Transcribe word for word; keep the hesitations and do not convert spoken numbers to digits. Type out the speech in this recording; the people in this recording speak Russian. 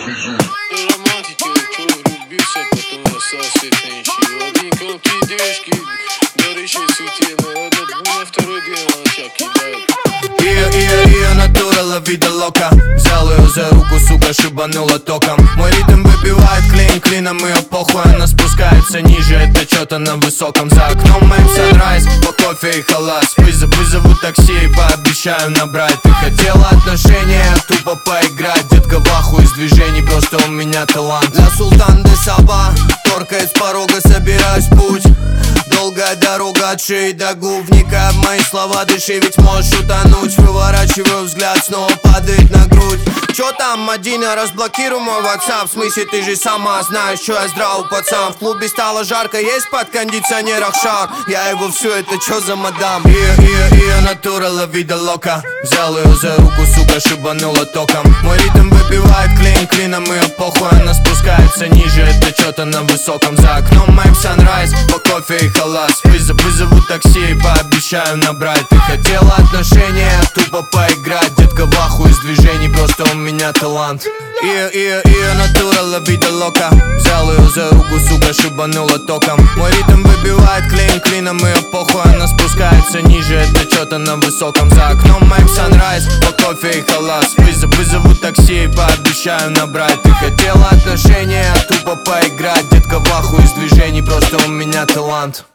Романтики, кто влюбился, потом остался ничего. Один конки девушки, горячей суете, но на второй день она тебя кидает. Ее, ее, ее натура ла вида лока. Взял ее за руку, сука, шибанула током. Мой ритм выбивает клин клином, ее похуй, она спускается ниже, это что-то на высоком. За окном моим sunrise, по кофе и халас. Вызов, вызову такси и пообещаю набрать. Ты хотела отношения, тупо поиграть. Детка в ахуе из движений, просто у меня талант. Для Султан де Саба, торкает с порога, собираюсь в путь. Долгая дорога от шеи до губ. Вникай в мои слова, дыши, ведь можешь утонуть. Выворачиваю взгляд, снова падает на грудь. Чё там, Мадина, разблокируй мой WhatsApp. В смысле, ты же сама знаешь, что я здравый пацан. В клубе стало жарко, есть под кондиционерах шар. Я его все, это чё за мадам? Ее, ее, ее натура ла вида лока. Взял ее за руку, сука, шибанула током. Мой ритм выбивает клин клином, ее похуй, она спускается ниже, это что-то на высоком. За окном моим sunrise, по кофе и халас. Вызов, вызову такси и пообещаю набрать. Ты хотела отношения, тупо поиграть. Детка в ахуе из движений, просто у меня талант. Ее, ее, ее натура ла вида лока. Взял ее за руку, сука, шибанула током. Мой ритм выбивает клин клином, ее похуй, она спускается ниже, это что-то на высоком. За окном моим sunrise, по кофе и халас. Вызов, вызову такси и пообещаю набрать. Ты хотела отношения, тупо поиграть. Детка в ахуе из движений, просто у меня талант.